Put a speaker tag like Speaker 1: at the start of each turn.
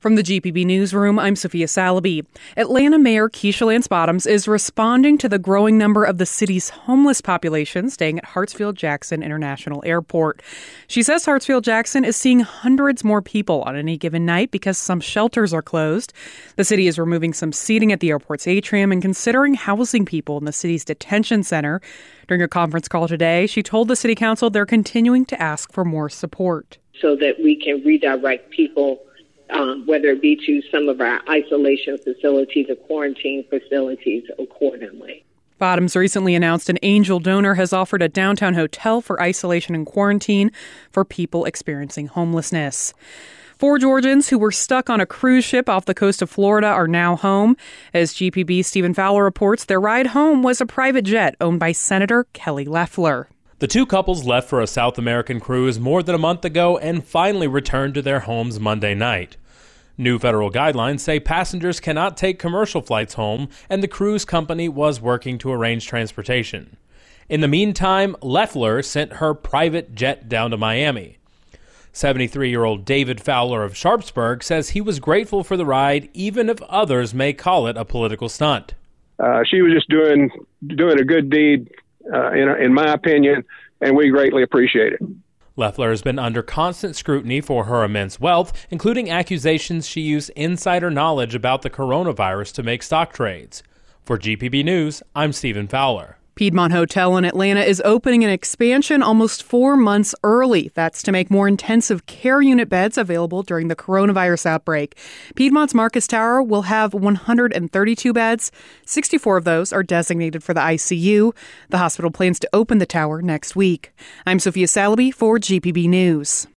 Speaker 1: From the GPB Newsroom, I'm Sophia Salaby. Atlanta Mayor Keisha Lance Bottoms is responding to the growing number of the city's homeless population staying at Hartsfield-Jackson International Airport. She says Hartsfield-Jackson is seeing hundreds more people on any given night because some shelters are closed. The city is removing some seating at the airport's atrium and considering housing people in the city's detention center. During a conference call today, she told the city council they're continuing to ask for more support.
Speaker 2: So that we can redirect people, whether it be to some of our isolation facilities or quarantine facilities accordingly.
Speaker 1: Bottoms recently announced an angel donor has offered a downtown hotel for isolation and quarantine for people experiencing homelessness. 4 Georgians who were stuck on a cruise ship off the coast of Florida are now home. As GPB's Stephen Fowler reports, their ride home was a private jet owned by Senator Kelly Loeffler.
Speaker 3: The two couples left for a South American cruise more than a month ago and finally returned to their homes Monday night. New federal guidelines say passengers cannot take commercial flights home, and the cruise company was working to arrange transportation. In the meantime, Loeffler sent her private jet down to Miami. 73-year-old David Fowler of Sharpsburg says he was grateful for the ride, even if others may call it a political stunt.
Speaker 4: She was just doing a good deed, in my opinion, and we greatly appreciate it.
Speaker 3: Loeffler has been under constant scrutiny for her immense wealth, including accusations she used insider knowledge about the coronavirus to make stock trades. For GPB News, I'm Stephen Fowler.
Speaker 1: Piedmont Hotel in Atlanta is opening an expansion almost 4 months early. That's to make more intensive care unit beds available during the coronavirus outbreak. Piedmont's Marcus Tower will have 132 beds. 64 of those are designated for the ICU. The hospital plans to open the tower next week. I'm Sophia Salaby for GPB News.